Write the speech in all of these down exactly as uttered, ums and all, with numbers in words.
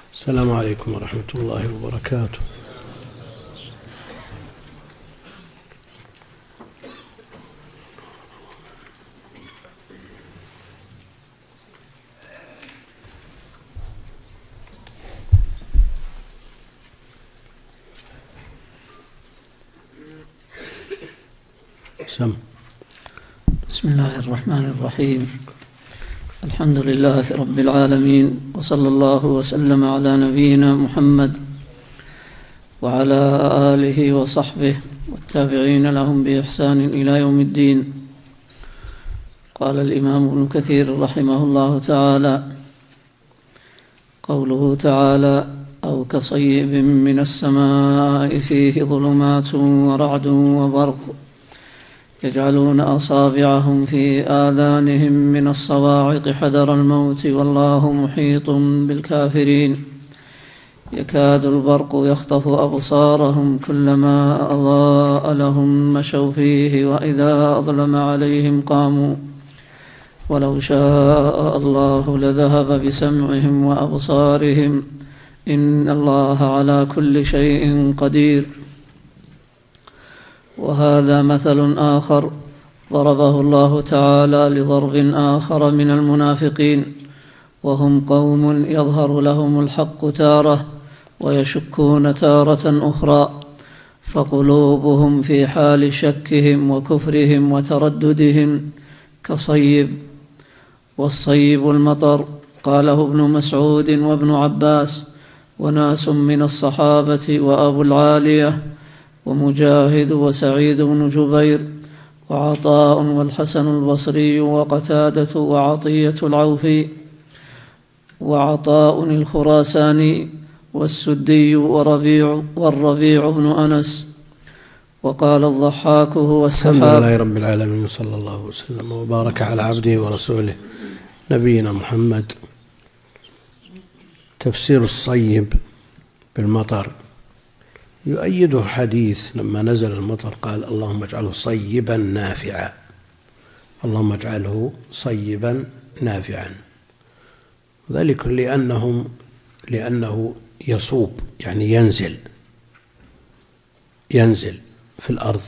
السلام عليكم ورحمة الله وبركاته. سم. بسم الله الرحمن الرحيم. الحمد لله رب العالمين، وصلى الله وسلم على نبينا محمد وعلى آله وصحبه والتابعين لهم بإحسان إلى يوم الدين. قال الإمام ابن كثير رحمه الله تعالى: قوله تعالى: أو كصيب من السماء فيه ظلمات ورعد وبرق يجعلون أصابعهم في آذانهم من الصواعق حذر الموت والله محيط بالكافرين. يكاد البرق يخطف أبصارهم كلما أضاء لهم مشوا فيه وإذا أظلم عليهم قاموا ولو شاء الله لذهب بسمعهم وأبصارهم إن الله على كل شيء قدير. وهذا مثل آخر ضربه الله تعالى لضرب آخر من المنافقين، وهم قوم يظهر لهم الحق تارة ويشكون تارة أخرى، فقلوبهم في حال شكهم وكفرهم وترددهم كصيب. والصيب المطر، قاله ابن مسعود وابن عباس وناس من الصحابة وأبو العالية ومجاهد وسعيد بن جبير وعطاء والحسن البصري وقتادة وعطية العوفي وعطاء الخراساني والسدي وربيع والربيع بن أنس. وقال الضحاك هو السحاب. الحمد لله رب العالمين، صلى الله وسلم وبارك على عبده ورسوله نبينا محمد. تفسير الصيب بالمطر يؤيده حديث لما نزل المطر قال: اللهم اجعله صيبا نافعا، اللهم اجعله صيبا نافعا. ذلك لأنهم لأنه يصوب، يعني ينزل ينزل في الأرض.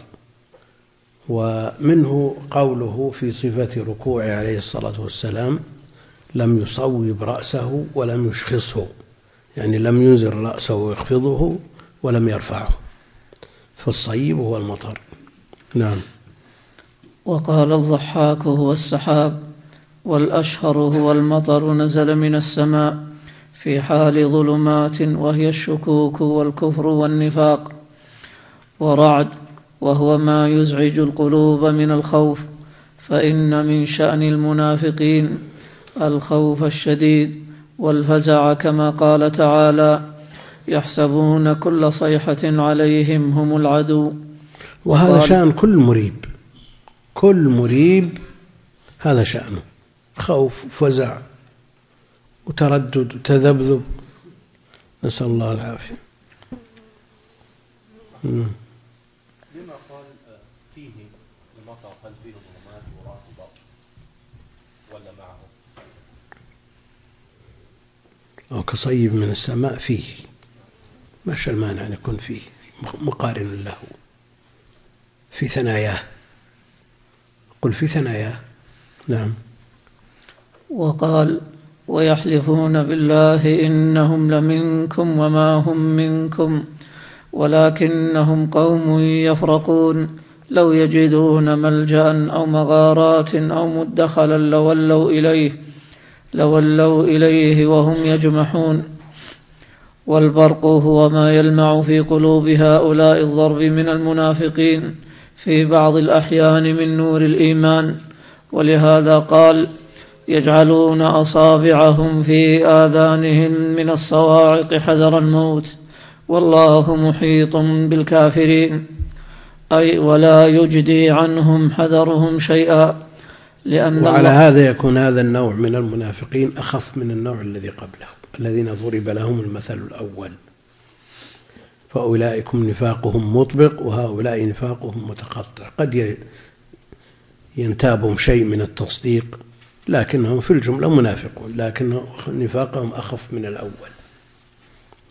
ومنه قوله في صفة ركوعه عليه الصلاة والسلام: لم يصوب رأسه ولم يشخصه، يعني لم ينزل رأسه ويخفضه ولم يرفعه، فالصيب هو المطر. نعم. وقال الضحاك هو السحاب، والأشهر هو المطر نزل من السماء في حال ظلمات وهي الشكوك والكفر والنفاق. ورعد، وهو ما يزعج القلوب من الخوف، فإن من شأن المنافقين الخوف الشديد والفزع، كما قال تعالى: يحسبون كل صيحة عليهم هم العدو. وهذا شأن كل مريب، كل مريب هذا شأنه، خوف وفزع وتردد وتذبذب، نسأل الله العافية. لما قال فيه المطر هل فيه ظلمات ورعد وبرق ولا معه؟ أو كصيب من السماء فيه، ما شاء المانع أن يكون فيه مقارن له في ثناياه، قل في ثناياه. نعم. وقال: ويحلفون بالله إنهم لمنكم وما هم منكم ولكنهم قوم يفرقون لو يجدون ملجأ أو مغارات أو مدخلا لولوا إليه لولوا إليه وهم يجمحون. والبرق هو ما يلمع في قلوب هؤلاء الضرب من المنافقين في بعض الأحيان من نور الإيمان، ولهذا قال: يجعلون أصابعهم في آذانهم من الصواعق حذر الموت والله محيط بالكافرين، أي ولا يجدي عنهم حذرهم شيئا. لأن وعلى هذا يكون هذا النوع من المنافقين أخف من النوع الذي قبله، الذين ضرب لهم المثل الأول، فأولئكم نفاقهم مطبق وهؤلاء نفاقهم متقطع. قد ينتابهم شيء من التصديق لكنهم في الجملة منافقون، لكن نفاقهم أخف من الأول.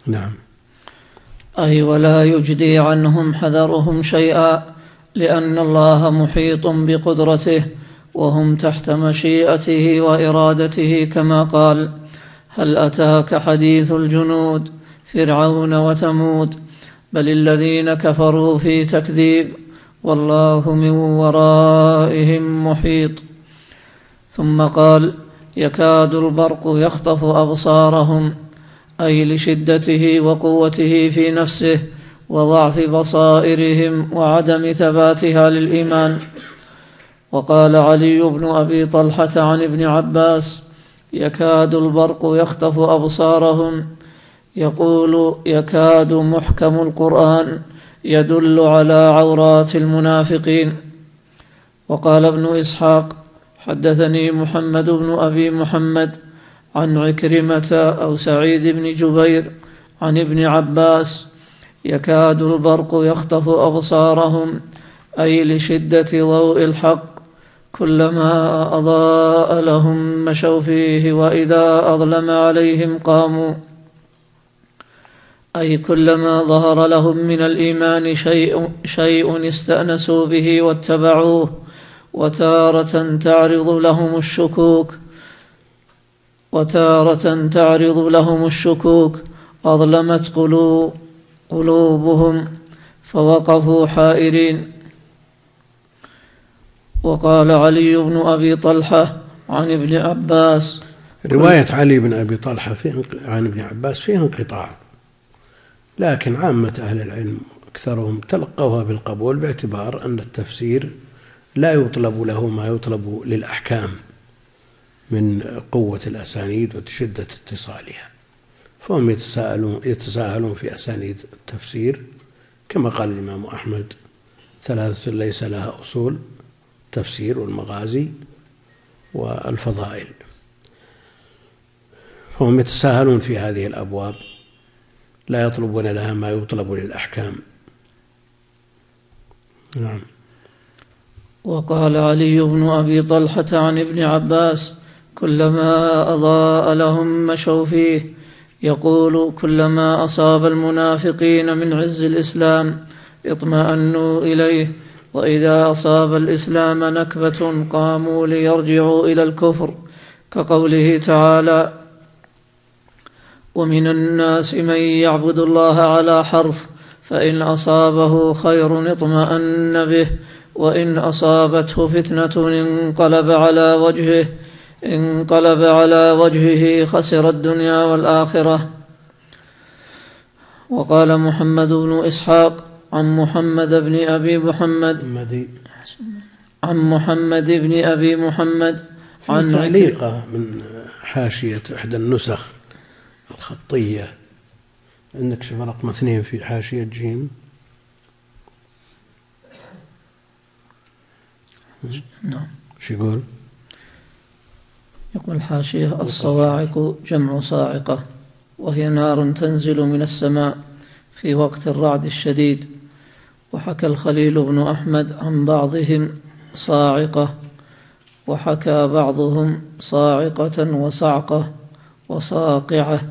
نعم. أي ولا يجدي عنهم حذرهم شيئا، لأن الله محيط بقدرته وهم تحت مشيئته وإرادته، كما قال: هل أتاك حديث الجنود فرعون وثمود بل الذين كفروا في تكذيب والله من ورائهم محيط. ثم قال: يكاد البرق يخطف أبصارهم، أي لشدته وقوته في نفسه وضعف بصائرهم وعدم ثباتها للإيمان. وقال علي بن أبي طلحة عن ابن عباس: يكاد البرق يخطف أبصارهم، يقول: يكاد محكم القرآن يدل على عورات المنافقين. وقال ابن إسحاق: حدثني محمد بن أبي محمد عن عكرمة أو سعيد بن جبير عن ابن عباس: يكاد البرق يخطف أبصارهم، أي لشدة ضوء الحق، كلما أضاء لهم مشوا فيه وإذا أظلم عليهم قاموا، أي كلما ظهر لهم من الإيمان شيء, شيء استأنسوا به واتبعوه. وتارة تعرض لهم الشكوك وتارة تعرض لهم الشكوك أظلمت قلوب قلوبهم فوقفوا حائرين. وقال علي بن أبي طلحة عن ابن عباس: رواية علي بن أبي طلحة عن ابن عباس فيها انقطاع، لكن عامة أهل العلم أكثرهم تلقوها بالقبول، باعتبار أن التفسير لا يطلب له ما يطلب للأحكام من قوة الأسانيد وشدة اتصالها، فهم يتساءلون, يتساءلون في أسانيد التفسير، كما قال الإمام أحمد: ثلاثة ليس لها أصول: التفسير والمغازي والفضائل. فهم يتساهلون في هذه الأبواب، لا يطلبون لها ما يطلب للأحكام. نعم. وقال علي بن أبي طلحة عن ابن عباس: كلما أضاء لهم مشوا فيه، يقول: كلما أصاب المنافقين من عز الإسلام اطمأنوا إليه، وإذا أصاب الإسلام نكبة قاموا ليرجعوا إلى الكفر، كقوله تعالى: ومن الناس من يعبد الله على حرف، فإن أصابه خير اطمأن به، وإن أصابته فتنة انقلب على وجهه انقلب على وجهه خسر الدنيا والآخرة. وقال محمد بن إسحاق عن محمد بن أبي محمد عن محمد بن أبي محمد عن تعليقة من حاشية إحدى النسخ الخطية، عندك شوف رقم اثنين في حاشية جيم. نعم. شو يقول؟ يقول الحاشية: الصواعق جمع صاعقة، وهي نار تنزل من السماء في وقت الرعد الشديد. وحكى الخليل بن أحمد عن بعضهم صاعقة، وحكى بعضهم صاعقة وصعقة وصاقعة.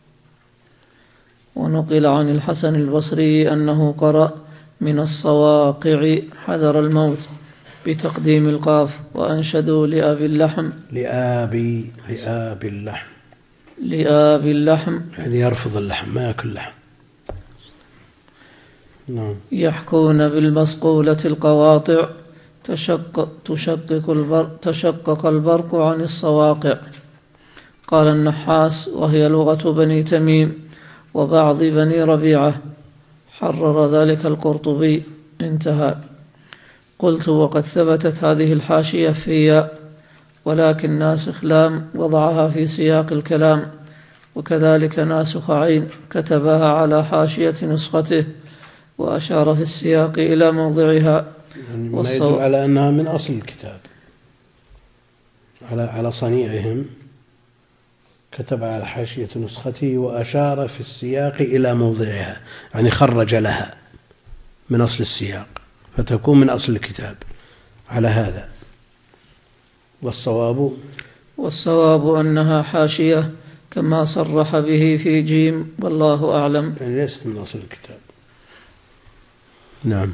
ونقل عن الحسن البصري أنه قرأ: من الصواقع حذر الموت بتقديم القاف. وأنشدوا لأبي اللحم لآبي لآبي اللحم لآبي اللحم يعني يرفض اللحم، ما يأكل لحم. نعم. يحكون بالمصقولة القواطع تشق تشقق البرق, تشقق البرق عن الصواقع. قال النحاس: وهي لغة بني تميم وبعض بني ربيعة، حرر ذلك القرطبي. انتهى. قلت: وقد ثبتت هذه الحاشية في، ولكن ناسخ لام وضعها في سياق الكلام، وكذلك ناسخ عين كتبها على حاشية نسخته وأشار في السياق إلى موضعها. يعني ما يدل على أنها من أصل الكتاب، على على صنيعهم، كتب على حاشية نسخته وأشار في السياق إلى موضعها، يعني خرج لها من أصل السياق فتكون من أصل الكتاب على هذا. والصواب والصواب أنها حاشية كما صرح به في جيم، والله أعلم. يعني ليس من أصل الكتاب. نعم.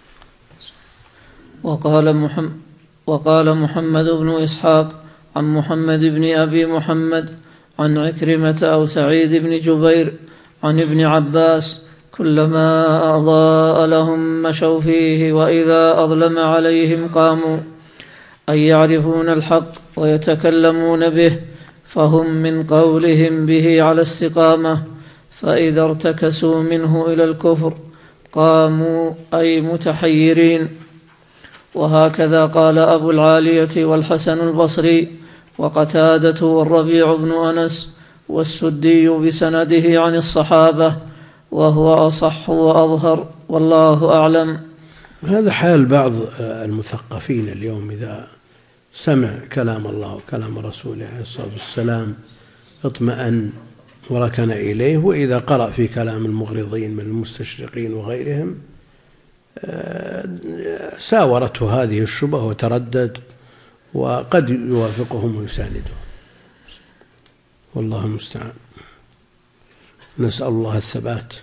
وقال محمد وقال محمد بن إسحاق عن محمد بن أبي محمد عن عكرمة أو سعيد بن جبير عن ابن عباس: كلما أضاء لهم مشوا فيه، وإذا أظلم عليهم قاموا، أي يعرفون الحق ويتكلمون به، فهم من قولهم به على استقامة، فإذا ارتكسوا منه إلى الكفر قاموا، أي متحيرين. وهكذا قال أبو العالية والحسن البصري وقتادة والربيع بن أنس والسدي بسنده عن الصحابة، وهو أصح وأظهر، والله أعلم. هذا حال بعض المثقفين اليوم، إذا سمع كلام الله وكلام رسوله عليه الصلاة والسلام اطمأن وركن إليه، وإذا قرأ في كلام المغرضين من المستشرقين وغيرهم ساورته هذه الشبهة وتردد، وقد يوافقهم ويساندهم، والله المستعان. نسأل الله الثبات.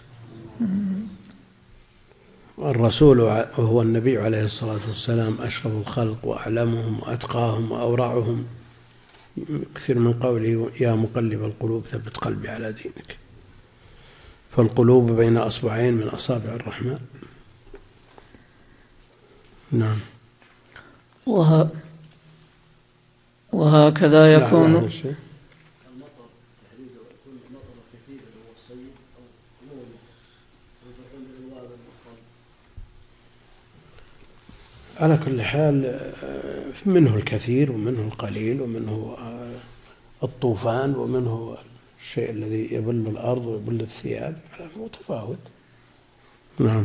الرسول وهو النبي عليه الصلاة والسلام أشرف الخلق وأعلمهم وأتقاهم وأورعهم، كثير من قوله: يا مقلب القلوب ثبت قلبي على دينك. فالقلوب بين أصبعين من أصابع الرحمن. نعم. وه... وهكذا يكون. على كل حال منه الكثير ومنه القليل، ومنه الطوفان، ومنه الشيء الذي يبل الأرض ويبل الثياب، على متفاوت. نعم.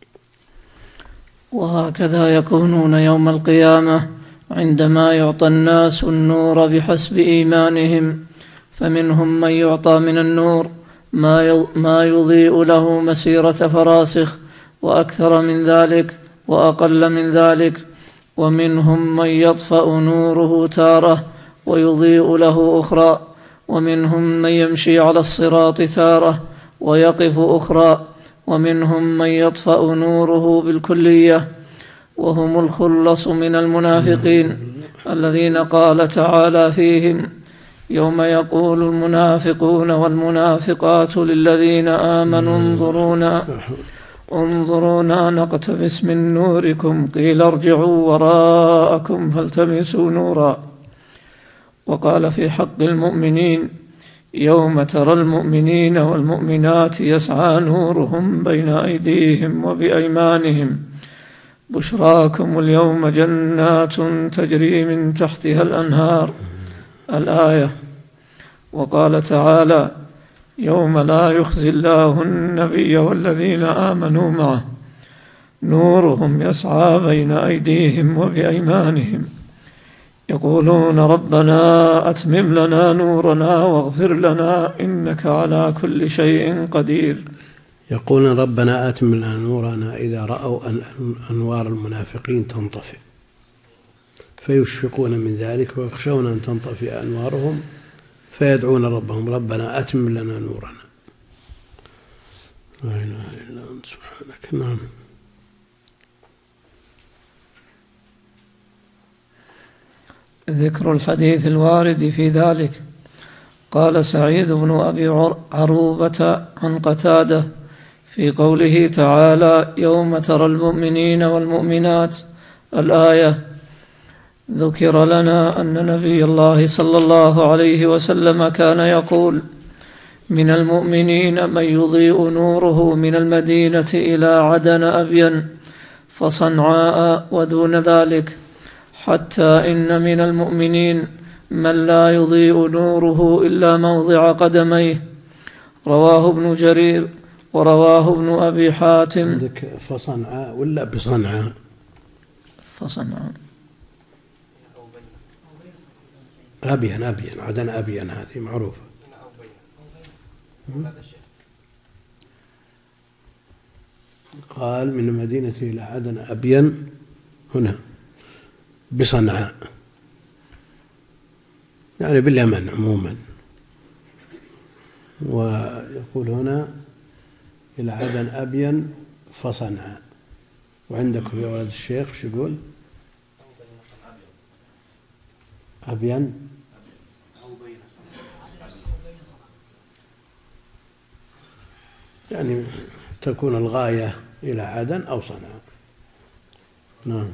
وهكذا يكونون يوم القيامة عندما يعطى الناس النور بحسب إيمانهم، فمنهم من يعطى من النور ما يضيء له مسيرة فراسخ وأكثر من ذلك وأقل من ذلك، ومنهم من يطفأ نوره تارة ويضيء له أخرى، ومنهم من يمشي على الصراط تارة ويقف أخرى، ومنهم من يطفأ نوره بالكلية، وهم الخلص من المنافقين الذين قال تعالى فيهم: يوم يقول المنافقون والمنافقات للذين آمنوا انظرونا انظرونا نقتبس من نوركم قيل ارجعوا وراءكم فالتمسوا نورا. وقال في حق المؤمنين: يوم ترى المؤمنين والمؤمنات يسعى نورهم بين أيديهم وبأيمانهم بشراكم اليوم جنات تجري من تحتها الأنهار، الآية. وقال تعالى: يوم لا يخزي الله النبي والذين آمنوا معه نورهم يسعى بين أيديهم وبأيمانهم يقولون ربنا أتمم لنا نورنا واغفر لنا إنك على كل شيء قدير. يقولون ربنا أتمم لنا نورنا إذا رأوا أن أنوار المنافقين تنطفئ فيشفقون من ذلك ويخشون أن تنطفئ أنوارهم فيدعون ربهم ربنا أتمم لنا نورنا. لا إله إلا أنت سبحانك. نعم. ذكر الحديث الوارد في ذلك. قال سعيد بن أبي عروبة عن قتادة في قوله تعالى: يوم ترى المؤمنين والمؤمنات، الآية: ذكر لنا أن نبي الله صلى الله عليه وسلم كان يقول: من المؤمنين من يضيء نوره من المدينة إلى عدن أبين فصنعاء ودون ذلك، حتى إن من المؤمنين من لا يضيء نوره إلا موضع قدميه. رواه ابن جرير ورواه ابن أبي حاتم. عندك فصنعاء ولا بصنعاء؟ فصنعاء أبين أبين عدن أبين هذه معروفة. قال من المدينة إلى عدن أبين هنا بصنعاء، يعني باليمن عموما. ويقول هنا إلى عدن أبين فصنعاء. وعندكم يا ولد الشيخ شو يقول؟ أبين يعني تكون الغاية إلى عدن أو صنعاء. نعم.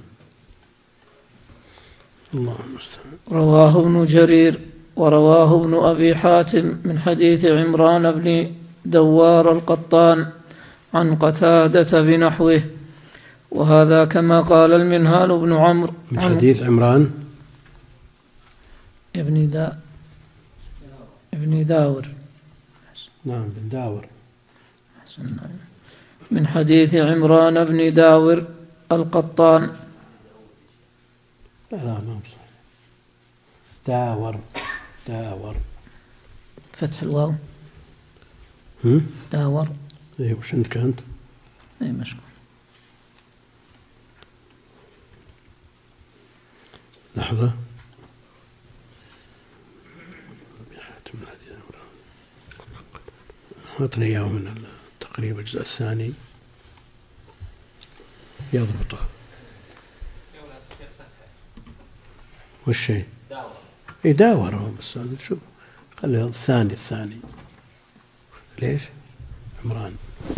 الله المستعان. رواه ابن جرير ورواه ابن أبي حاتم من حديث عمران بن دوار القطان عن قتادة بنحوه، وهذا كما قال المنهال بن عمرو من حديث عمران ابن دا ابن داور. نعم بن داور. من حديث عمران بن داور القطان. لا لا ما بصح. داور داور فتح الواو. هم؟ داور. ايه وش عندك انت؟ اي مشكور. لحظة. أعطني إياه من التقريب الجزء الثاني يضبطه. والشيء يداور بس شوف خليه الثاني الثاني ليش عمران.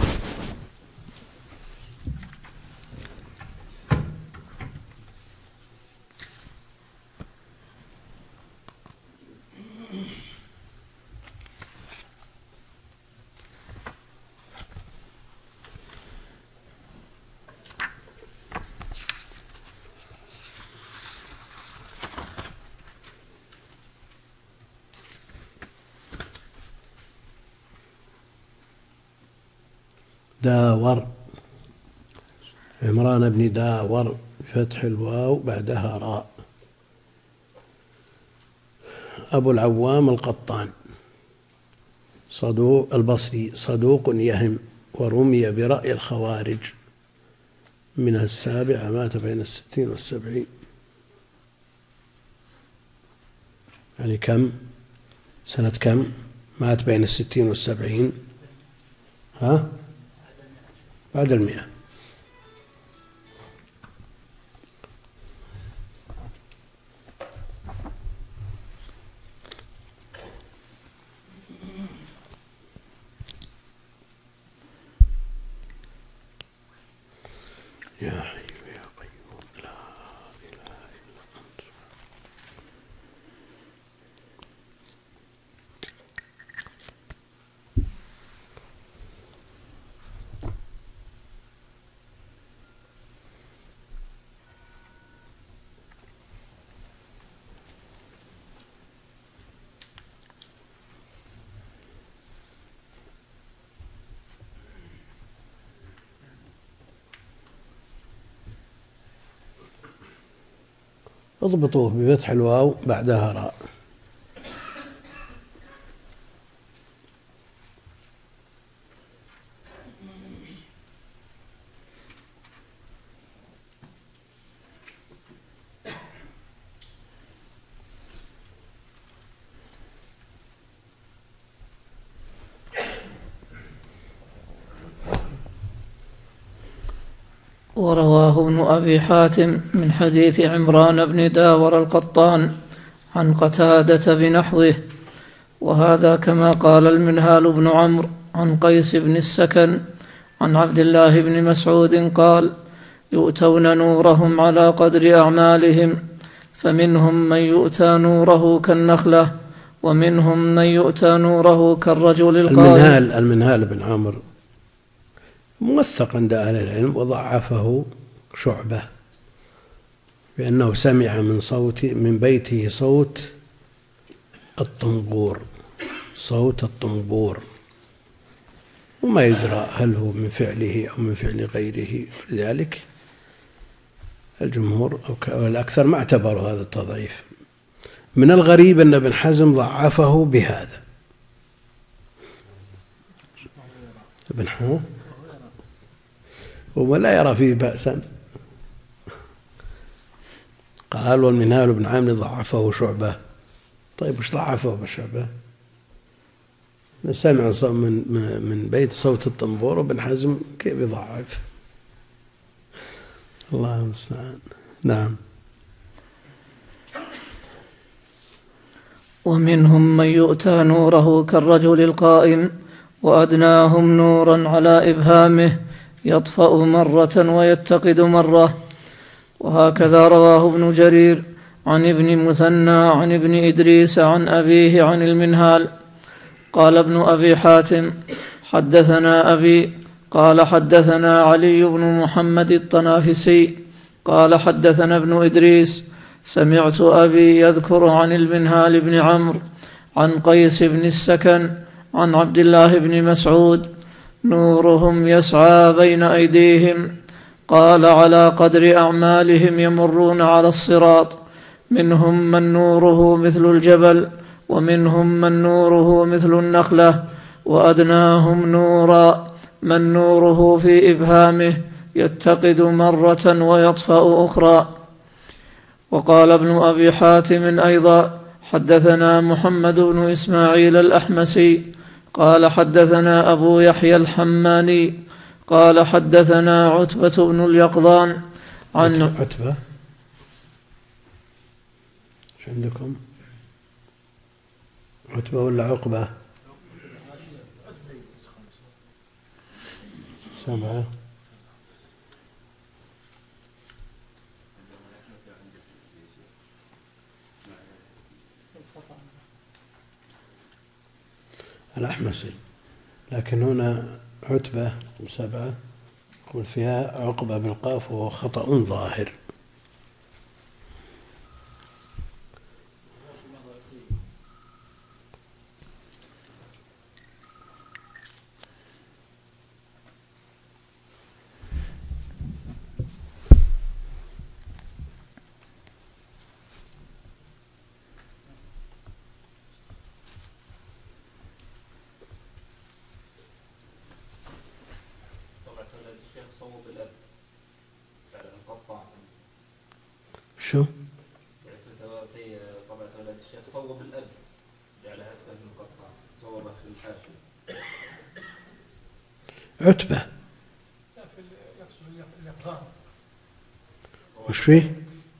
داور عمران بن داور بفتح الواو بعدها راء. أبو العوام القطان صدوق البصري صدوق يهم ورمي برأي الخوارج من السابعة مات بين الستين والسبعين. يعني كم سنة كم مات بين الستين والسبعين؟ ها بعد المئة. يا حي يا قيوم لا إله إلا أنت. اضبطوه بفتح الواو بعدها راء. ورواه ابن أبي حاتم من حديث عمران بن داور القطان عن قتادة بنحوه، وهذا كما قال المنهال بن عمرو عن قيس بن السكن عن عبد الله بن مسعود قال: يؤتون نورهم على قدر أعمالهم، فمنهم من يؤتى نوره كالنخلة، ومنهم من يؤتى نوره كالرجل القائم. المنهال المنهال بن عمرو موثق عند أهل العلم، وضعفه شعبة بأنه سمع من صوت من بيته صوت الطنبور صوت الطنبور وما يدرى هل هو من فعله أو من فعل غيره. لذلك الجمهور أو الأكثر ما اعتبروا هذا التضعيف. من الغريب أن ابن حزم ضعفه بهذا. ابن حزم ولا يرى فيه بأسا. قال: والمنهال بن عامر ضعفه شعبة. طيب وش ضعفه بشعبة؟ سمع من من بيت صوت الطنبور وابن حزم كيف يضعف؟ الله المستعان. نعم. ومنهم من يؤتى نوره كالرجل القائم وأدناهم نورا على إبهامه يطفأ مرة ويتقد مرة. وهكذا رواه ابن جرير عن ابن مثنى عن ابن إدريس عن أبيه عن المنهال. قال ابن أبي حاتم حدثنا أبي قال حدثنا علي بن محمد الطنافسي قال حدثنا ابن إدريس سمعت أبي يذكر عن المنهال بن عمرو عن قيس بن السكن عن عبد الله بن مسعود نورهم يسعى بين أيديهم. قال على قدر أعمالهم يمرون على الصراط، منهم من نوره مثل الجبل ومنهم من نوره مثل النخلة، وأدناهم نورا من نوره في إبهامه يتقد مرة ويطفأ أخرى. وقال ابن أبي حاتم أيضا حدثنا محمد بن إسماعيل الأحمسي قال حدثنا أبو يحيى الحماني قال حدثنا عتبة بن اليقظان عن عتبة شو عندكم؟ عتبة ولا عقبة؟ سبعة. الأحمسي، لكن هنا عتبة وسبعة يقول فيها عقبة بالقاف وهو خطأ ظاهر. شو؟ في طبعة ولد الشيخ صوب الأب جعلها أكثر من قطعة صوبها في الحاشية. عتبة لا في يقصد اليقظان. وش فيه؟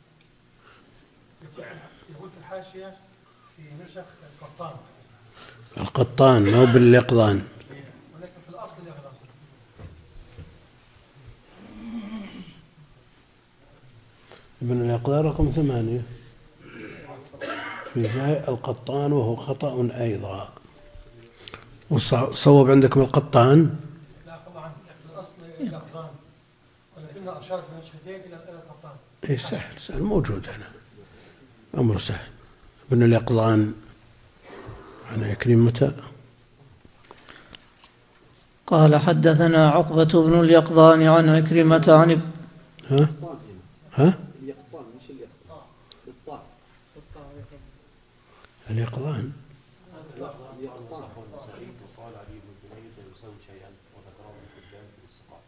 يقول في الحاشية في نسخ القطان. القطان مو باليقظان. ولكن في الأصل اليقظان. ابن اليقظان رقم ثمانية في جاء القطان وهو خطأ أيضا. وصوب عندكم القطان؟ لا طبعا في الأصل اليقظان، ولكنه أشار في نسختين إلى القطان. إيه سهل سهل موجود هنا، أمر سهل. ابن اليقظان عن عكرمة قال حدثنا عقبة بن اليقظان عن عكرمة عن ها ها اليقظان مش اليقظان بالطاء. اليقظان اليقظان وقال علي بن جنيد يسوي شيئا وذكره ابن حبان في الثقات.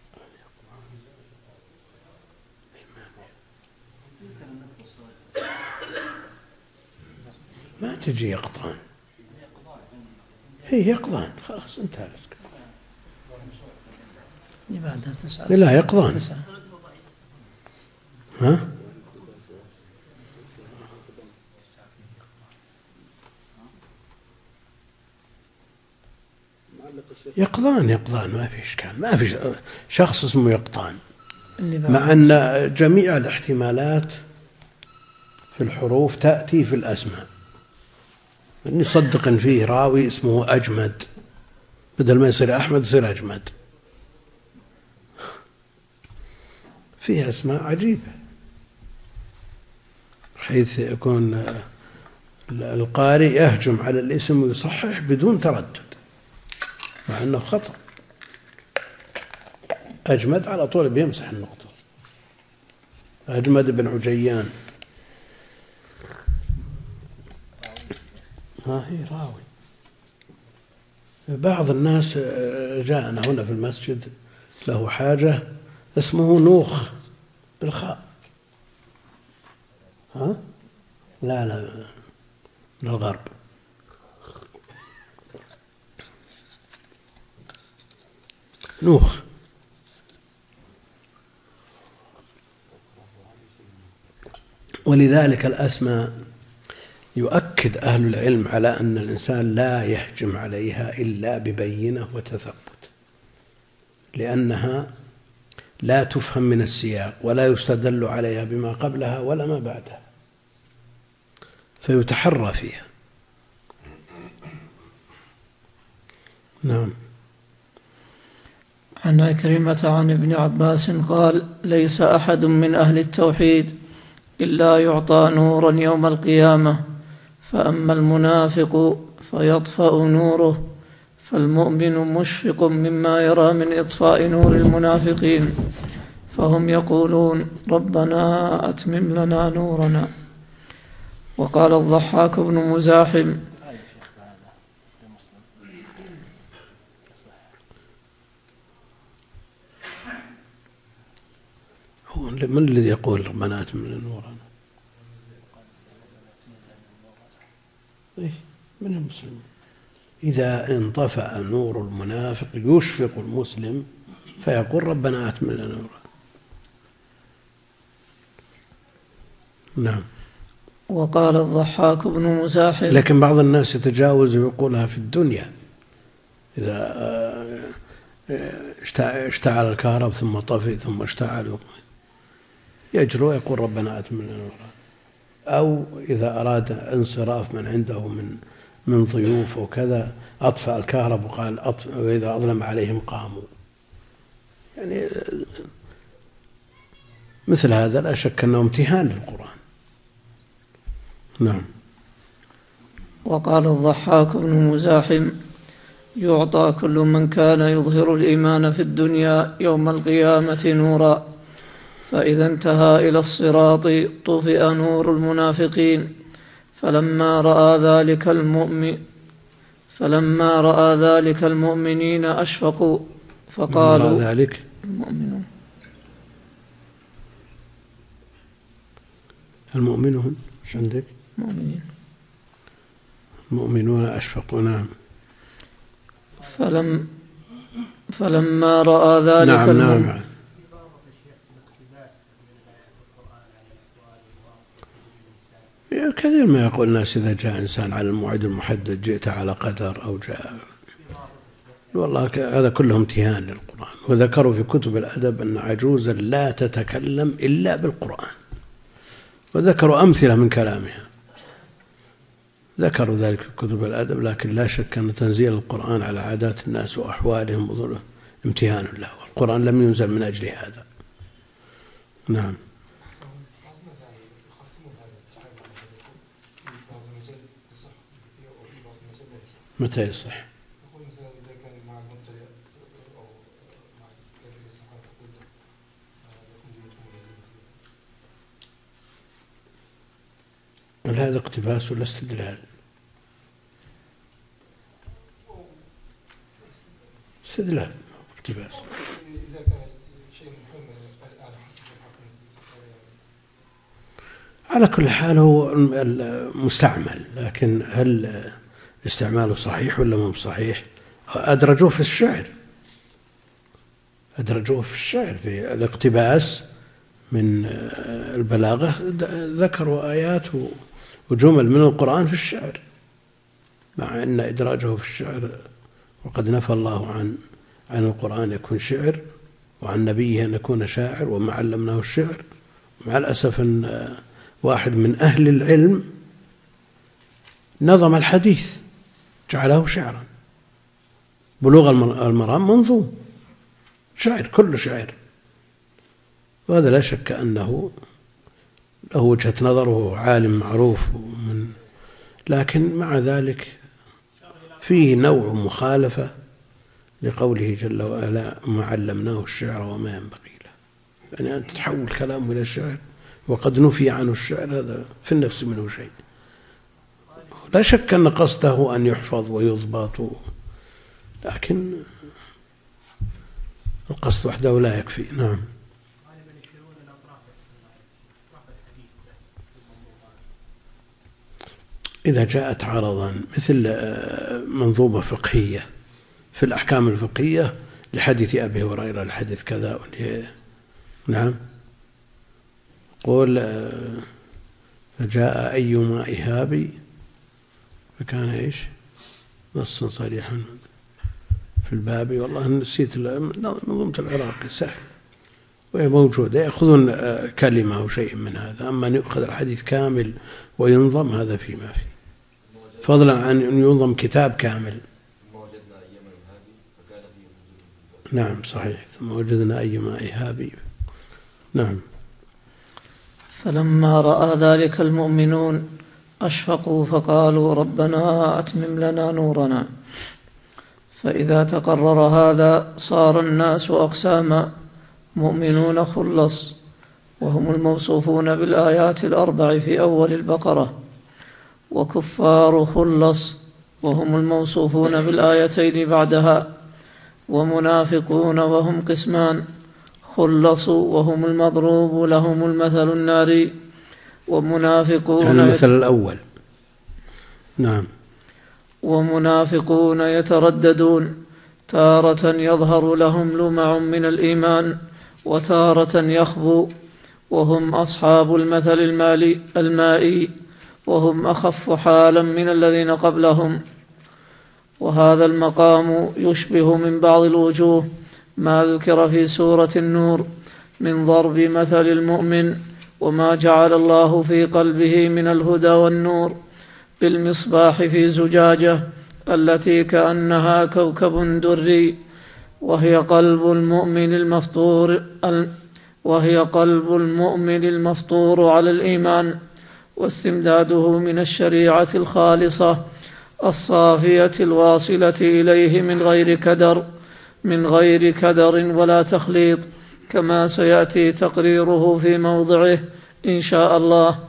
ما تجي يقظان، هي يقظان خلاص انتهى. لا يقظان. ها يقظان يقظان ما في إشكال، ما في شخص اسمه يقظان، مع أن جميع الاحتمالات في الحروف تأتي في الأسماء. نصدق فيه راوي اسمه أجمد، بدل ما يصير أحمد يصير أجمد. فيها أسماء عجيبة حيث يكون القارئ يهجم على الاسم ويصحح بدون تردد مع أنه خطأ. أجمد على طول بيمسح النقطة. أجمد بن عجيان ها هي راوي. بعض الناس جاءنا هنا في المسجد له حاجة اسمه نوخ بالخاء. ها لا لا من الغرب نوخ. ولذلك الأسماء يؤكد أهل العلم على أن الإنسان لا يهجم عليها إلا ببينة وتثبت، لأنها لا تفهم من السياق ولا يستدل عليها بما قبلها ولا ما بعدها، فيتحرى فيها. نعم. عن عكرمة عن ابن عباس قال: ليس أحد من أهل التوحيد إلا يعطى نورا يوم القيامة، فأما المنافق فيطفأ نوره، فالمؤمن مشفق مما يرى من إطفاء نور المنافقين، فهم يقولون: ربنا أتمم لنا نورنا. وقال الضحاك بن مزاحم: من الذي يقول ربنا أتمم لنا نورنا؟ من المسلمين. إذا انطفأ نور المنافق يشفق المسلم فيقول ربنا أتمم لنا نورنا. نعم. وقال الضحاك بن مزاحم: لكن بعض الناس يتجاوز ويقولها في الدنيا، إذا اشتعل الكهرب ثم طفئ ثم اشتعل يجرؤ يقول ربنا أتمم لنا نورنا. أو إذا أراد انصراف من عنده من من ضيوف وكذا أطفأ الكهرب وقال وإذا أظلم عليهم قاموا. يعني مثل هذا لا شك أنه امتهان للقرآن. نعم. وقال الضحاك بن مزاحم: يعطى كل من كان يظهر الإيمان في الدنيا يوم القيامة نورا، فإذا انتهى إلى الصراط طفئ نور المنافقين، فلما رأى ذلك المؤمن فلما رأى ذلك المؤمنين أشفقوا فقالوا: ذلك المؤمنون المؤمنون ايش عندك؟ مؤمنين المؤمنون أشفقوا. نعم. فلم فلما رأى ذلك نعم المؤمن نعم. كثير ما يقول الناس إذا جاء إنسان على الموعد المحدد جئت على قدر أو جاء، والله هذا كله امتهان للقرآن. وذكروا في كتب الأدب أن عجوزا لا تتكلم إلا بالقرآن، وذكروا أمثلة من كلامها، ذكروا ذلك في كتب الأدب. لكن لا شك أن تنزيل القرآن على عادات الناس وأحوالهم امتهان له، والقرآن لم ينزل من أجل هذا. نعم. متى يصح؟ هذا اقتباس ولا استدلال؟ استدلال اقتباس. على كل حال هو مستعمل، لكن هل استعماله صحيح ولا مو صحيح؟ أدرجوه في الشعر، أدرجوه في الشعر في الاقتباس من البلاغة، ذكروا آيات وجمل من القرآن في الشعر، مع أن إدراجه في الشعر وقد نفى الله عن عن القرآن يكون شعر، وعن نبيه أن يكون شاعر، وما علمناه الشعر. مع الأسف أن واحد من أهل العلم نظم الحديث جعله شعرا. بلوغ المرام منظوم شعر، كل شعر، وهذا لا شك أنه له وجهة نظره، عالم معروف من، لكن مع ذلك فيه نوع مخالفة لقوله جل وعلا ما علمناه الشعر وما ينبغي له. يعني أن تحول كلامه إلى الشعر وقد نفي عنه الشعر، هذا في النفس منه شيء. لا شك أن قصده أن يحفظ ويضبط، لكن القصد وحده لا يكفي. نعم. إذا جاءت عرضا مثل منظومة فقهية في الأحكام الفقهية لحديث أبي هريرة لحديث كذا. نعم. قول فجاء أيما إهابي فكان إيش نص صريحا في الباب. والله نسيت نظمة العراقي سهل وهي موجودة، يأخذون كلمة أو شيء من هذا، أما أن يؤخذ الحديث كامل وينظم هذا فيما فيه، فضلا عن أن ينظم كتاب كامل. نعم صحيح. ثم وجدنا أيما إهابي. نعم. فلما رأى ذلك المؤمنون أشفقوا فقالوا ربنا أتمم لنا نورنا. فإذا تقرر هذا صار الناس أقساما: مؤمنون خلص وهم الموصوفون بالآيات الأربع في أول البقرة، وكفار خلص وهم الموصوفون بالآيتين بعدها، ومنافقون وهم قسمان: خلصوا وهم المضروب لهم المثل الناري، ومنافقون يعني المثل الأول. نعم. ومنافقون يترددون، تارة يظهر لهم لمع من الإيمان وتارة يخبو، وهم أصحاب المثل المالي المائي، وهم أخف حالا من الذين قبلهم. وهذا المقام يشبه من بعض الوجوه ما ذكر في سورة النور من ضرب مثل المؤمن وما جعل الله في قلبه من الهدى والنور بالمصباح في زجاجة التي كأنها كوكب دري، وهي قلب المؤمن المفطور وهي قلب المؤمن المفطور على الإيمان، واستمداده من الشريعة الخالصة الصافية الواصلة إليه من غير كدر من غير كدر ولا تخليط، كما سيأتي تقريره في موضعه إن شاء الله.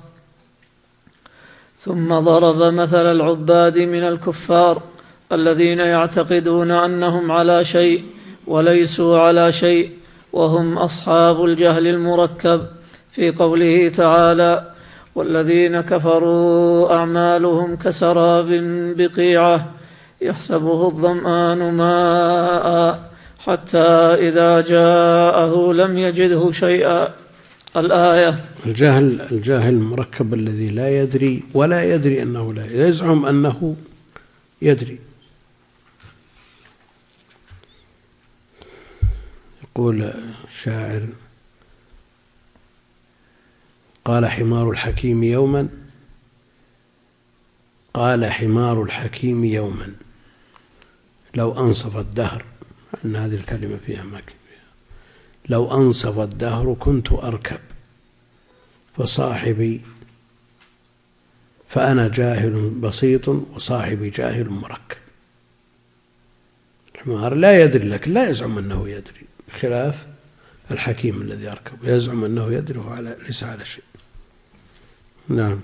ثم ضرب مثل العباد من الكفار الذين يعتقدون أنهم على شيء وليسوا على شيء، وهم أصحاب الجهل المركب، في قوله تعالى: والذين كفروا أعمالهم كسراب بقيعة يحسبه الظمآن ماء حتى إذا جاءه لم يجده شيئا. الآية. الجاهل الجاهل المركب الذي لا يدري ولا يدري أنه لا يدري، يزعم أنه يدري. يقول الشاعر: قال حمار الحكيم يوما قال حمار الحكيم يوما لو أنصف الدهر، أن هذه الكلمة فيها ما فيها، لو أنصف الدهر كنت أركب فصاحبي فأنا جاهل بسيط وصاحبي جاهل مركب. الحمار لا يدري لكن لا يزعم أنه يدري، بخلاف الحكيم الذي يركب يزعم أنه يدري وهو ليس على شيء. نعم.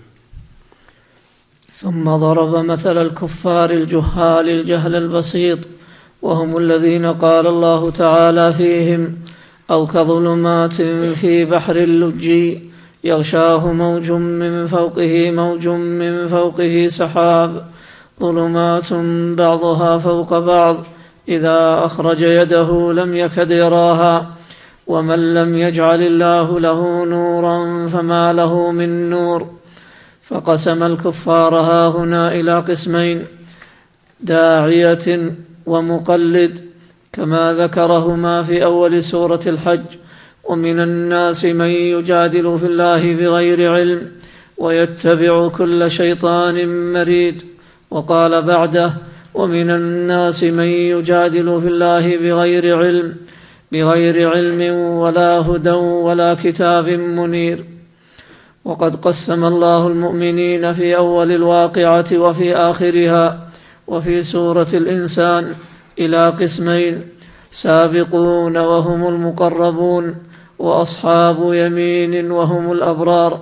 ثم ضرب مثل الكفار الجهال الجهل البسيط، وهم الذين قال الله تعالى فيهم: أو كظلمات في بحر اللجي يغشاه موج من فوقه موج من فوقه سحاب ظلمات بعضها فوق بعض إذا أخرج يده لم يكد يراها ومن لم يجعل الله له نورا فما له من نور. فقسم الكفار هاهنا إلى قسمين: داعية ومقلد، كما ذكرهما في أول سورة الحج: ومن الناس من يجادل في الله بغير علم ويتبع كل شيطان مريد. وقال بعده: ومن الناس من يجادل في الله بغير علم بغير علم ولا هدى ولا كتاب منير. وقد قسم الله المؤمنين في أول الواقعة وفي آخرها وفي سورة الإنسان إلى قسمين: سابقون وهم المقربون، وأصحاب يمين وهم الأبرار.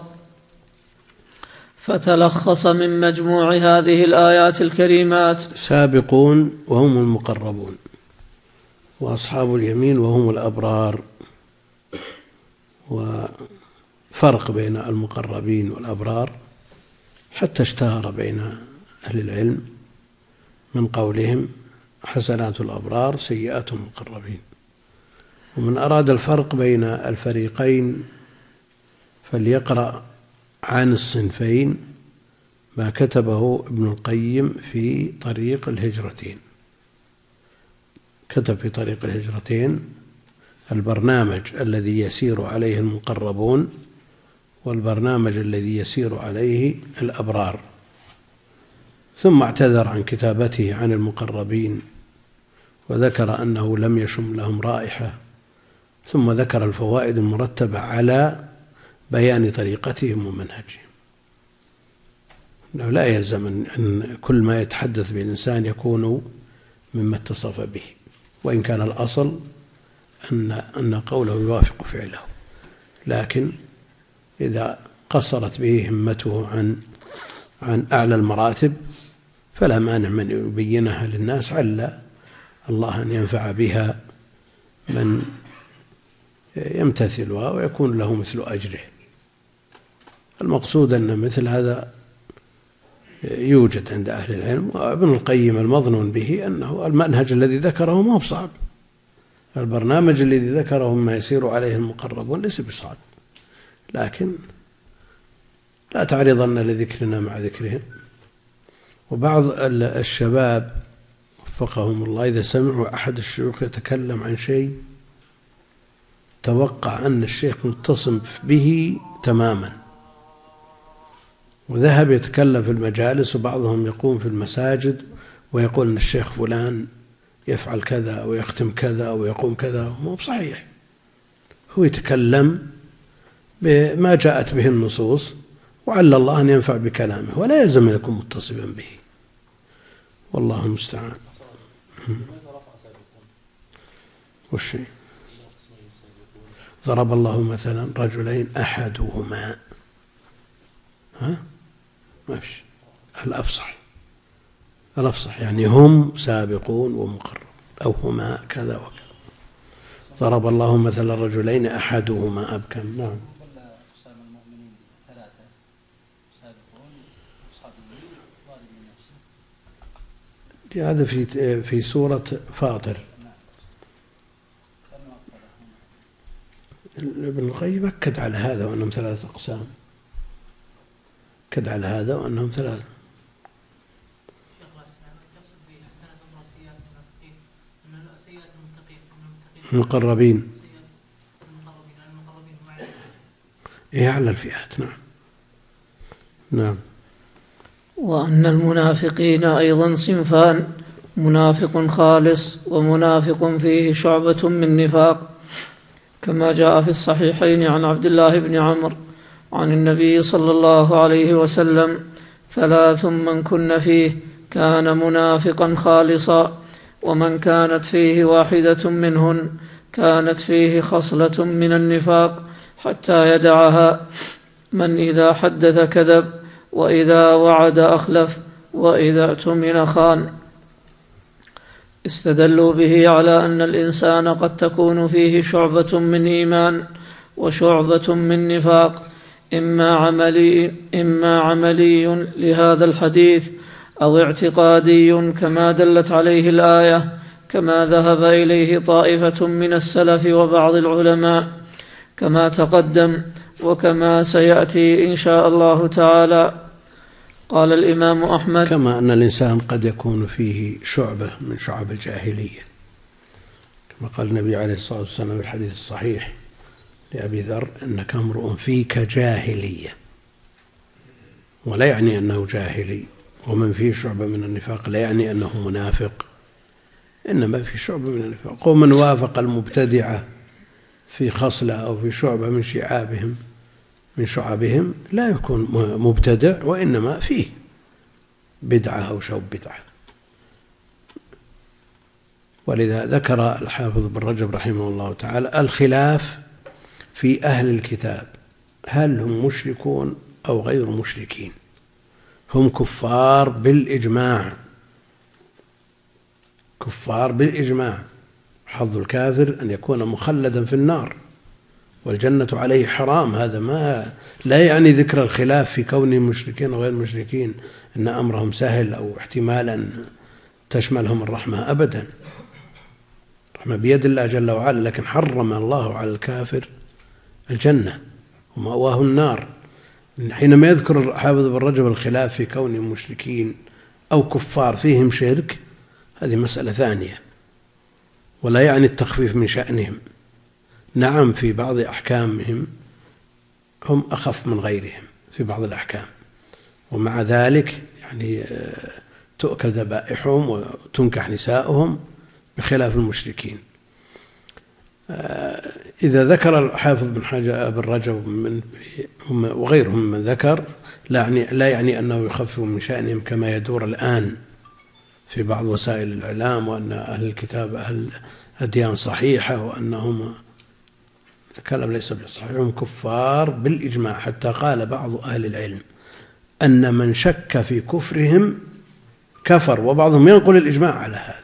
فتلخص من مجموع هذه الآيات الكريمات: سابقون وهم المقربون، وأصحاب اليمين وهم الأبرار. وفرق بين المقربين والأبرار حتى اشتهر بين أهل العلم من قولهم: حسنات الأبرار سيئات المقربين. ومن أراد الفرق بين الفريقين فليقرأ عن الصنفين ما كتبه ابن القيم في طريق الهجرتين. كتب في طريق الهجرتين البرنامج الذي يسير عليه المقربون والبرنامج الذي يسير عليه الأبرار، ثم اعتذر عن كتابته عن المقربين وذكر أنه لم يشم لهم رائحة، ثم ذكر الفوائد المرتبة على بيان طريقتهم ومنهجهم. إنه لا يلزم أن كل ما يتحدث به الإنسان يكون مما اتصف به، وإن كان الأصل أن أن قوله يوافق فعله، لكن إذا قصرت به همته عن عن أعلى المراتب فلا مانع من يبينها للناس عل الله أن ينفع بها من يمتثلها ويكون له مثل أجره. المقصود أن مثل هذا يوجد عند أهل العلم، وابن القيم المظنون به أنه المنهج الذي ذكره ما هو بصعب، البرنامج الذي ذكره ما يسير عليه المقربون ليس بصعب، لكن لا تعرضن لذكرنا مع ذكرهم. وبعض الشباب وفقهم الله إذا سمعوا أحد الشيوخ يتكلم عن شيء توقع أن الشيخ متصم به تماما، وذهب يتكلم في المجالس، وبعضهم يقوم في المساجد ويقول أن الشيخ فلان يفعل كذا ويختم كذا ويقوم كذا. مو بصحيح، هو يتكلم بما جاءت به النصوص وعل الله أن ينفع بكلامه، ولا يلزم أن يكون متصبا به، والله المستعان. والشيء ضرب الله مثلا رجلين أحدهما ها ما فيش الأفصح الأفصح يعني هم سابقون ومقرب، أو هما كذا وكذا. ضرب الله مثلا رجلين أحدهما أبكم. نعم. هذا في في سورة فاطر. ابن القيم أكد على هذا وأنهم ثلاثة أقسام، أكد على هذا وأنهم ثلاثة. المقربين إيه على الفئات. نعم نعم. وأن المنافقين أيضا صنفان: منافق خالص ومنافق فيه شعبة من نفاق، كما جاء في الصحيحين عن عبد الله بن عمرو عن النبي صلى الله عليه وسلم: ثلاث من كن فيه كان منافقا خالصا، ومن كانت فيه واحدة منهن كانت فيه خصلة من النفاق حتى يدعها: من إذا حدث كذب، وإذا وعد أخلف، وإذا اؤتمن خان. استدلوا به على أن الإنسان قد تكون فيه شعبة من إيمان وشعبة من نفاق، إما عملي, إما عملي لهذا الحديث أو اعتقادي كما دلت عليه الآية، كما ذهب إليه طائفة من السلف وبعض العلماء كما تقدم وكما سيأتي إن شاء الله تعالى. قال الإمام أحمد: كما أن الإنسان قد يكون فيه شعبة من شعب الجاهلية، كما قال النبي عليه الصلاة والسلام في الحديث الصحيح لأبي ذر: إنك امرؤ فيك جاهلية، ولا يعني أنه جاهلي. ومن فيه شعبة من النفاق لا يعني أنه منافق، إنما في شعبة من النفاق. ومن وافق المبتدعة في خصلة أو في شعبة من شعابهم من شعبهم لا يكون مبتدع، وإنما فيه بدعة أو شوب بدعة. ولذا ذكر الحافظ بن رجب رحمه الله تعالى الخلاف في أهل الكتاب، هل هم مشركون أو غير مشركين؟ هم كفار بالإجماع، كفار بالإجماع. حظ الكافر أن يكون مخلدا في النار والجنة عليه حرام. هذا ما لا يعني ذكر الخلاف في كونهم مشركين أو غير مشركين أن أمرهم سهل أو احتمالا تشملهم الرحمة أبدا، الرحمة بيد الله جل وعلا، لكن حرم الله على الكافر الجنة ومأواه النار. حينما يذكر حافظ بن رجب الخلاف في كونهم مشركين أو كفار فيهم شرك، هذه مسألة ثانية، ولا يعني التخفيف من شأنهم. نعم في بعض أحكامهم هم أخف من غيرهم في بعض الأحكام، ومع ذلك يعني تؤكل ذبائحهم وتنكح نساؤهم بخلاف المشركين. إذا ذكر الحافظ بن حجر بن رجب من وغيرهم من ذكر لا يعني, لا يعني أنه يخفف من شأنهم كما يدور الآن في بعض وسائل الإعلام، وأن أهل الكتاب أهل أديان صحيحة وأنهم الكلام ليس بصحيح، هم كفار بالإجماع. حتى قال بعض أهل العلم أن من شك في كفرهم كفر، وبعضهم ينقل الإجماع على هذا.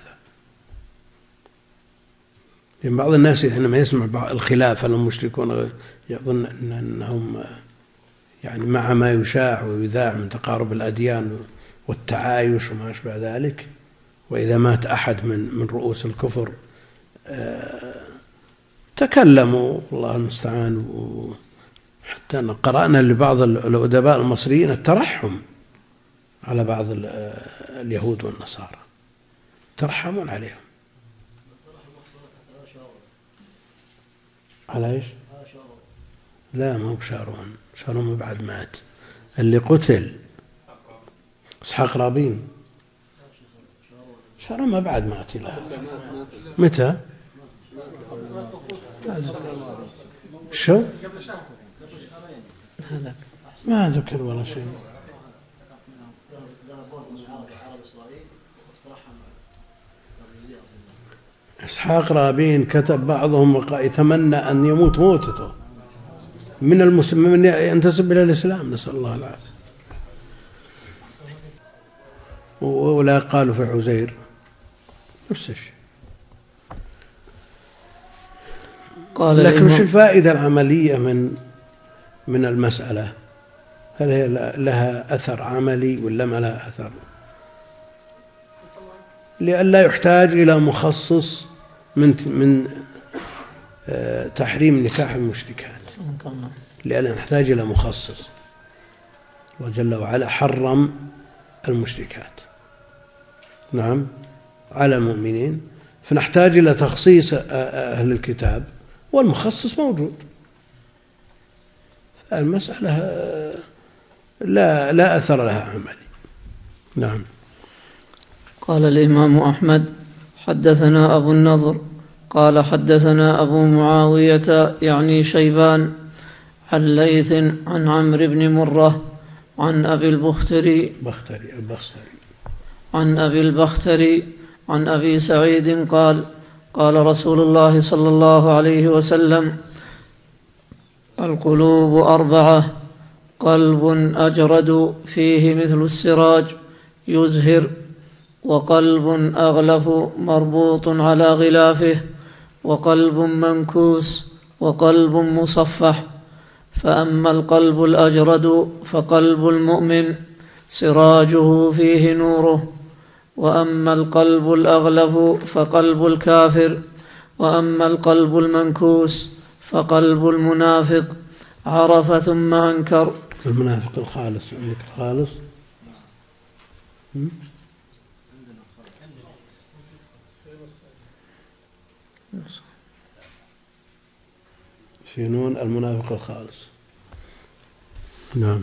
يعني بعض الناس حينما يسمع الخلاف المشركون يظن أنهم يعني مع ما يشاع ويذاع من تقارب الأديان والتعايش وما أشبه ذلك، وإذا مات أحد من من رؤوس الكفر تكلموا الله المستعان، حتى قرأنا لبعض الأدباء المصريين الترحم على بعض اليهود والنصارى، ترحمون عليهم. على إيش؟ لا ما هو بشارون، شارون بعد مات، اللي قتل إسحاق رابين، شارون ما بعد مات. لا متى؟ شو؟ ما ذكر ولا شيء. إسحاق رابين كتب بعضهم يتمنى أن يموت موتته من المسلمين ينتسب إلى الإسلام، نسأل الله العافية. ولا قالوا في عزير نفس الشيء. لكن وش الفائدة العملية من من المسألة؟ هل هي لها أثر عملي ولا ما لها أثر؟ لئلا يحتاج إلى مخصص من من تحريم نكاح المشركات، لئلا نحتاج إلى مخصص، وجل وعلا حرم المشركات نعم على المؤمنين، فنحتاج إلى تخصيص أهل الكتاب والمخصص موجود. المسألة لا لا أثر لها عملي. نعم. قال الإمام أحمد حدثنا أبو النضر قال حدثنا أبو معاوية يعني شيبان عن ليث عن عمرو بن مرة عن أبي البختري بختري البختري عن أبي البختري عن أبي سعيد قال قال رسول الله صلى الله عليه وسلم القلوب أربعة: قلب أجرد فيه مثل السراج يزهر، وقلب أغلف مربوط على غلافه، وقلب منكوس، وقلب مصفح. فأما القلب الأجرد فقلب المؤمن سراجه فيه نوره، وأما القلب الأغلف فقلب الكافر، وأما القلب المنكوس فقلب المنافق عرف ثم أنكر. المنافق الخالص عندك الخالص في نون المنافق الخالص. نعم.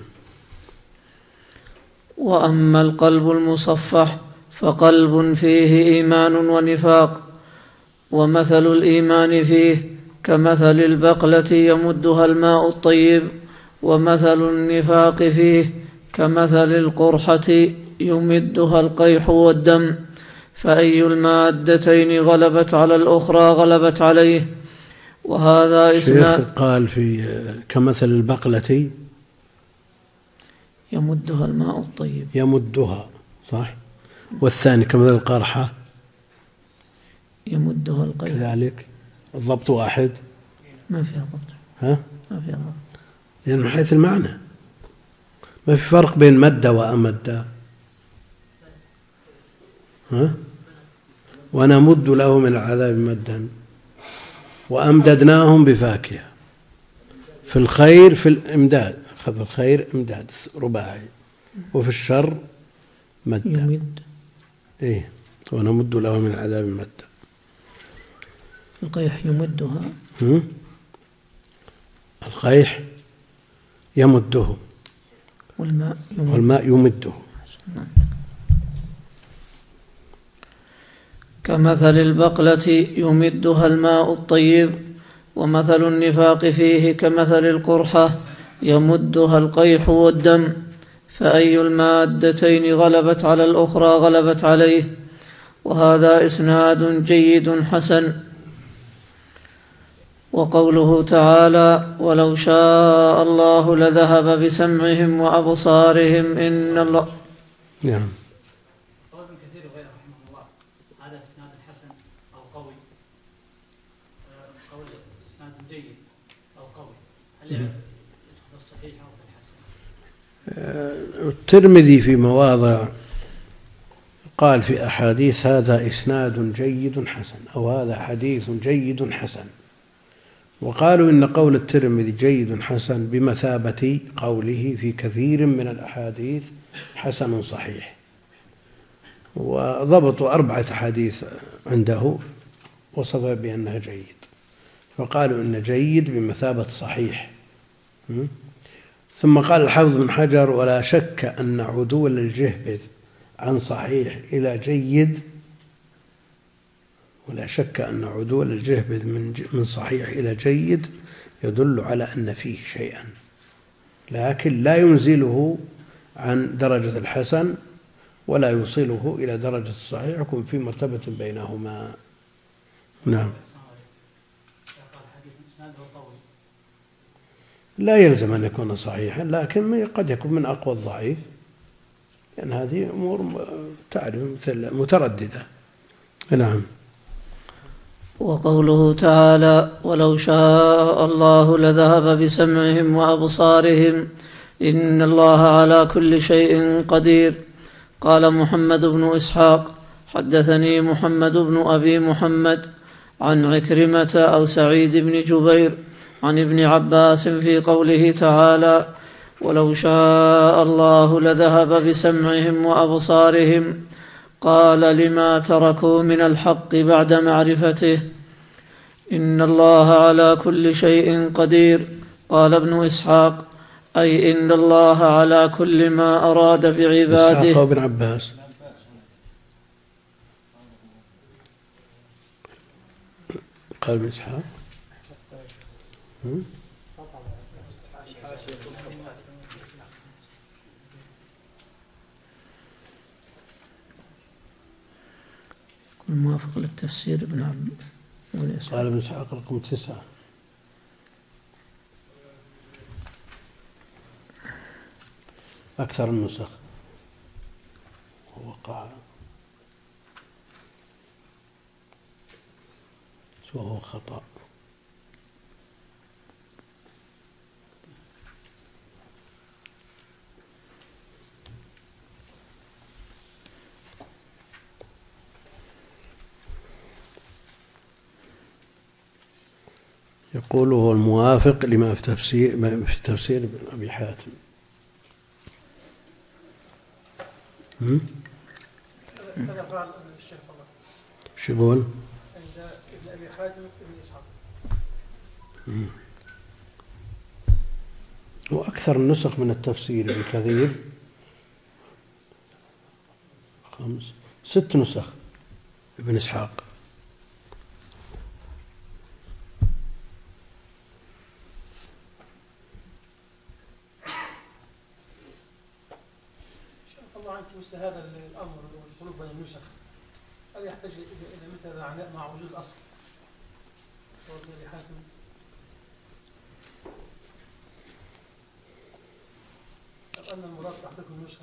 وأما القلب المصفح فقلب فيه إيمان ونفاق، ومثل الإيمان فيه كمثل البقلة يمدها الماء الطيب، ومثل النفاق فيه كمثل القرحة يمدها القيح والدم، فأي المادتين غلبت على الأخرى غلبت عليه. وهذا إسناد قال في كمثل البقلة يمدها الماء الطيب يمدها صح، والثاني كمثل القرحة يمدها القيح كذلك. الضبط واحد؟ ما فيها ضبط. ها؟ ما فيها ضبط، لأن من حيث المعنى ما في فرق بين مد وأمد. ها؟ ونمد له من العذاب مدا وأمددناهم بفاكهة. في الخير في الإمداد، في الخير إمداد رباعي، وفي الشر مد يمد. إيه ونمد له من العذاب مدا. القيح يمدها. هم؟ القيح يمده والماء يمد. والماء يمده. كمثل البقلة يمدها الماء الطيب، ومثل النفاق فيه كمثل القرحة يمدها القيح والدم، فأي المادتين غلبت على الأخرى غلبت عليه. وهذا إسناد جيد حسن. وقوله تعالى: ولو شاء الله لذهب بسمعهم وأبصارهم إن الله. نعم. قول ابن كثير وغيره رحمه الله هذا إسناد حسن أو قوي، قول إسناد جيد أو قوي، هل يدخل في الصحيح أو في الحسن؟ الترمذي في مواضع قال في أحاديث: هذا إسناد جيد حسن، أو هذا حديث جيد حسن. وقالوا إن قول الترمذي جيد حسن بمثابة قوله في كثير من الأحاديث حسن صحيح. وضبطوا أربعة أحاديث عنده وصف بأنها جيد، فقالوا إن جيد بمثابة صحيح. ثم قال الحافظ بن حجر: ولا شك أن عدول الجهبذ عن صحيح إلى جيد ولا شك أن عدول الجهبذ من صحيح إلى جيد يدل على أن فيه شيئا، لكن لا ينزله عن درجة الحسن ولا يوصله إلى درجة الصحيح، يكون في مرتبة بينهما. نعم. لا يلزم أن يكون صحيحا، لكن قد يكون من أقوى الضعيف، لأن يعني هذه أمور تعرف مترددة. نعم. وقوله تعالى: ولو شاء الله لذهب بسمعهم وأبصارهم إن الله على كل شيء قدير. قال محمد بن إسحاق: حدثني محمد بن أبي محمد عن عكرمة أو سعيد بن جبير عن ابن عباس في قوله تعالى: ولو شاء الله لذهب بسمعهم وأبصارهم، قال: لما تركوا من الحق بعد معرفته. إن الله على كل شيء قدير. قال ابن إسحاق: أي إن الله على كل ما أراد بعباده. إسحاق وابن عباس. قال ابن إسحاق: الموافق للتفسير ابن عباس. قال ابن إسحاق رقم تسعة. أكثر النسخ وقع وهو خطأ. يقول هو الموافق لما في تفسير في تفسير ابن أبي حاتم. هذا قال الشيخ الله. شو يقول؟ عند ابن أبي حاتم ابن إسحاق. وأكثر النسخ من التفسير ابن كثير خمس ست نسخ ابن إسحاق. مثل هذا الأمر والخلوف بين النسخ هل يحتاج إلى مثل عناء مع وجود الأصل؟ أن المراد تحقيق النسخة.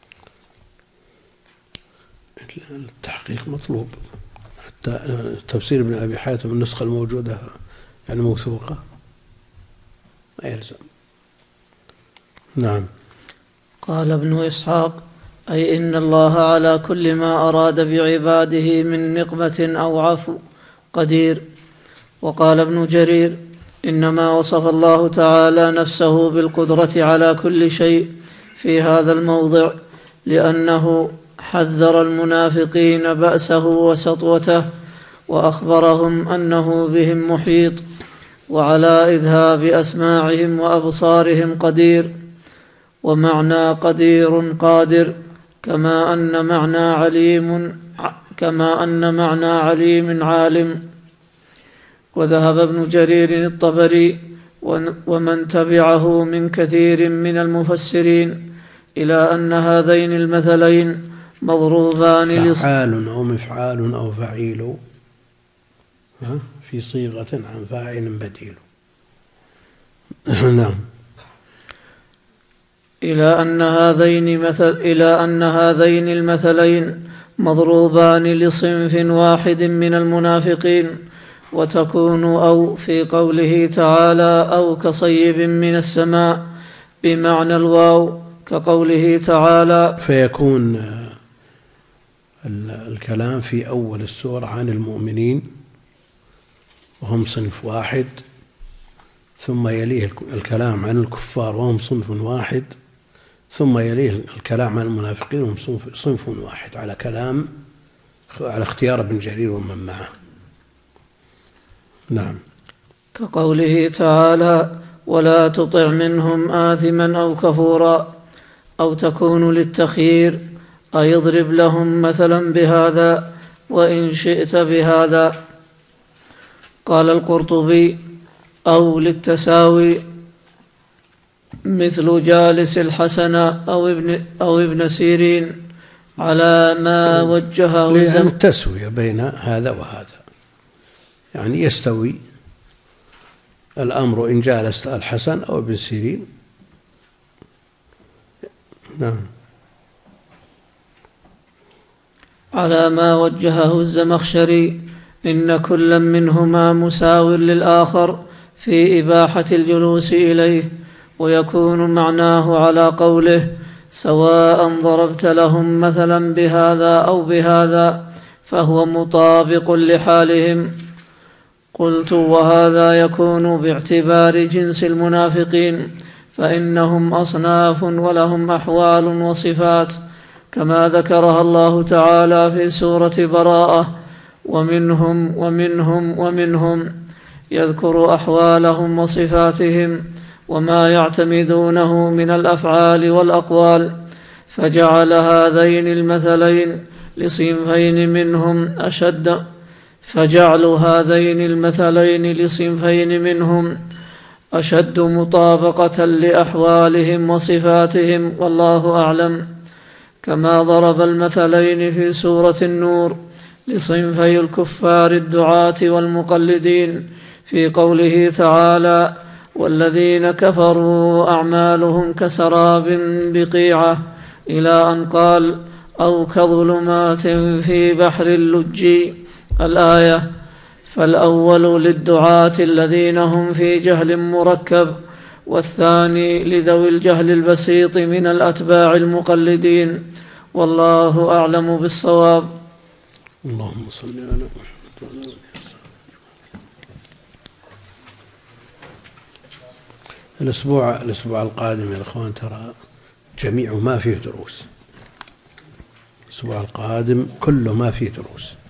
التحقيق مطلوب، حتى تفسير ابن أبي حاتم النسخة الموجودة يعني موثوقة ما يلزم. نعم. قال ابن إسحاق: أي إن الله على كل ما أراد بعباده من نقمة أو عفو قدير. وقال ابن جرير: إنما وصف الله تعالى نفسه بالقدرة على كل شيء في هذا الموضع لأنه حذر المنافقين بأسه وسطوته وأخبرهم أنه بهم محيط وعلى إذهاب أسماعهم وأبصارهم قدير. ومعنى قدير قادر، كما أن معنى عليم كما أن معنى عليم عالم. وذهب ابن جرير الطبري ومن تبعه من كثير من المفسرين إلى أن هذين المثلين مضروبان فعال أو مفعال أو فعيل في صيغة عن فاعل بديل. نعم. إلى أن هذين مثل إلى أن هذين المثلين مضروبان لصنف واحد من المنافقين، وتكون أو في قوله تعالى أو كصيب من السماء بمعنى الواو كقوله تعالى. فيكون الكلام في أول السورة عن المؤمنين وهم صنف واحد، ثم يليه الكلام عن الكفار وهم صنف واحد، ثم يليه الكلام عن المنافقين وهم صنف واحد، على كلام على اختيار ابن جرير ومن معه. نعم. كقوله تعالى ولا تطع منهم آثما أو كفورا، أو تكون للتخيير أي اضرب لهم مثلا بهذا وإن شئت بهذا. قال القرطبي أو للتساوي مثل جالس الحسن أو ابن, أو ابن سيرين على ما وجهه لأن التسوية بين هذا وهذا، يعني يستوي الأمر إن جالس الحسن أو ابن سيرين. نعم. على ما وجهه الزمخشري إن كل منهما مساو للآخر في إباحة الجلوس إليه، ويكون معناه على قوله سواء ضربت لهم مثلا بهذا أو بهذا، فهو مطابق لحالهم. قلت وهذا يكون باعتبار جنس المنافقين، فإنهم أصناف ولهم أحوال وصفات كما ذكرها الله تعالى في سورة براءة ومنهم ومنهم ومنهم، يذكر أحوالهم وصفاتهم وما يعتمدونه من الأفعال والأقوال، فجعل هذين المثلين لصنفين منهم أشد فجعل هذين المثلين لصنفين منهم أشد مطابقة لأحوالهم وصفاتهم، والله أعلم. كما ضرب المثلين في سورة النور لصنفي الكفار الدعاة والمقلدين في قوله تعالى والذين كفروا أعمالهم كسراب بقيعة إلى أن قال أو كظلمات في بحر اللجي الآية. فالأول للدعاة الذين هم في جهل مركب، والثاني لذوي الجهل البسيط من الأتباع المقلدين، والله أعلم بالصواب. اللهم صل على محمد. الأسبوع الأسبوع القادم يا أخوان ترى جميع ما فيه دروس، الأسبوع القادم كله ما فيه دروس.